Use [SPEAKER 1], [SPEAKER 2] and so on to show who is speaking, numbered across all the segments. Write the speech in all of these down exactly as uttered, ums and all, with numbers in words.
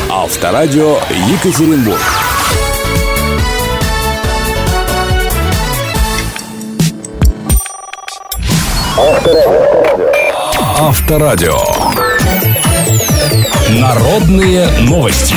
[SPEAKER 1] Авторадио Екатеринбург. Авторадио. Народные новости.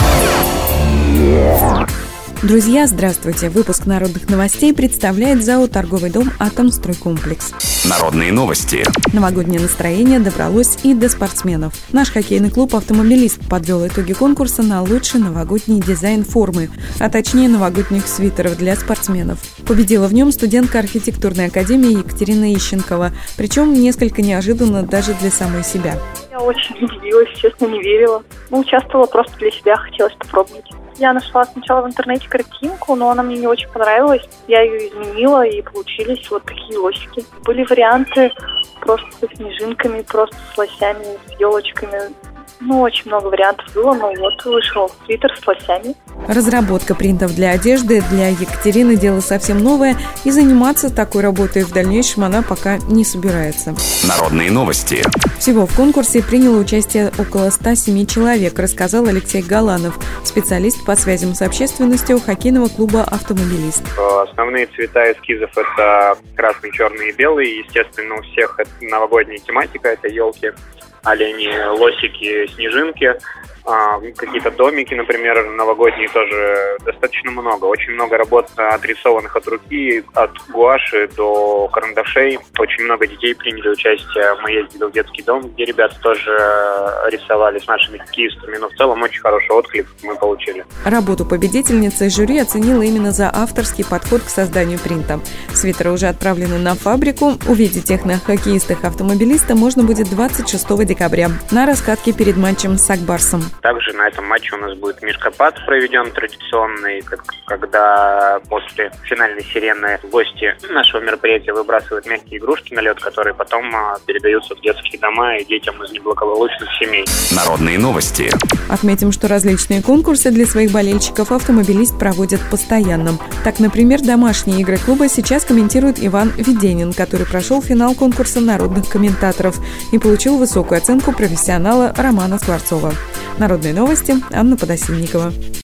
[SPEAKER 2] Друзья, здравствуйте! Выпуск народных новостей представляет ЗАО «Торговый дом Атомстройкомплекс».
[SPEAKER 1] Народные новости.
[SPEAKER 2] Новогоднее настроение добралось и до спортсменов. Наш хоккейный клуб «Автомобилист» подвел итоги конкурса на лучший новогодний дизайн формы, а точнее новогодних свитеров для спортсменов. Победила в нем студентка архитектурной академии Екатерина Ищенкова, причем несколько неожиданно даже для самой себя.
[SPEAKER 3] Я очень удивилась, честно, не верила. Ну, участвовала просто для себя, хотелось попробовать. Я нашла сначала в интернете картинку, но она мне не очень понравилась. Я ее изменила, и получились вот такие лосики. Были варианты просто со снежинками, просто с лосями, с елочками. Ну, очень много вариантов было, но вот вышел свитер с лосями.
[SPEAKER 2] Разработка принтов для одежды для Екатерины дело совсем новое, и заниматься такой работой в дальнейшем она пока не собирается.
[SPEAKER 1] Народные новости.
[SPEAKER 2] Всего в конкурсе приняло участие около ста семи человек, рассказал Алексей Галанов, специалист по связям с общественностью хоккейного клуба «Автомобилист».
[SPEAKER 4] Основные цвета эскизов – это красный, черный и белый. Естественно, у всех это новогодняя тематика, это елки, олени, лосики, снежинки. А, какие-то домики, например, новогодние тоже достаточно много. Очень много работ отрисованных от руки, от гуаши до карандашей. Очень много детей приняли участие. Мы ездили в детский дом, где ребята тоже рисовали с нашими хоккеистами. Но в целом очень хороший отклик мы получили.
[SPEAKER 2] Работу победительницы жюри оценила именно за авторский подход к созданию принта. Свитеры уже отправлены на фабрику. Увидеть их на хоккеистах «Автомобилиста» можно будет двадцать шестого декабря на раскатке перед матчем с Акбарсом.
[SPEAKER 4] Также на этом матче у нас будет мишкопад проведен традиционный, когда после финальной сирены гости нашего мероприятия выбрасывают мягкие игрушки на лед, которые потом передаются в детские дома и детям из неблагополучных семей.
[SPEAKER 1] Народные новости.
[SPEAKER 2] Отметим, что различные конкурсы для своих болельщиков «Автомобилист» проводят постоянно. Так, например, домашние игры клуба сейчас комментирует Иван Веденин, который прошел финал конкурса народных комментаторов и получил высокую оценку профессионала Романа Скворцова. Народные новости. Анна Подосинникова.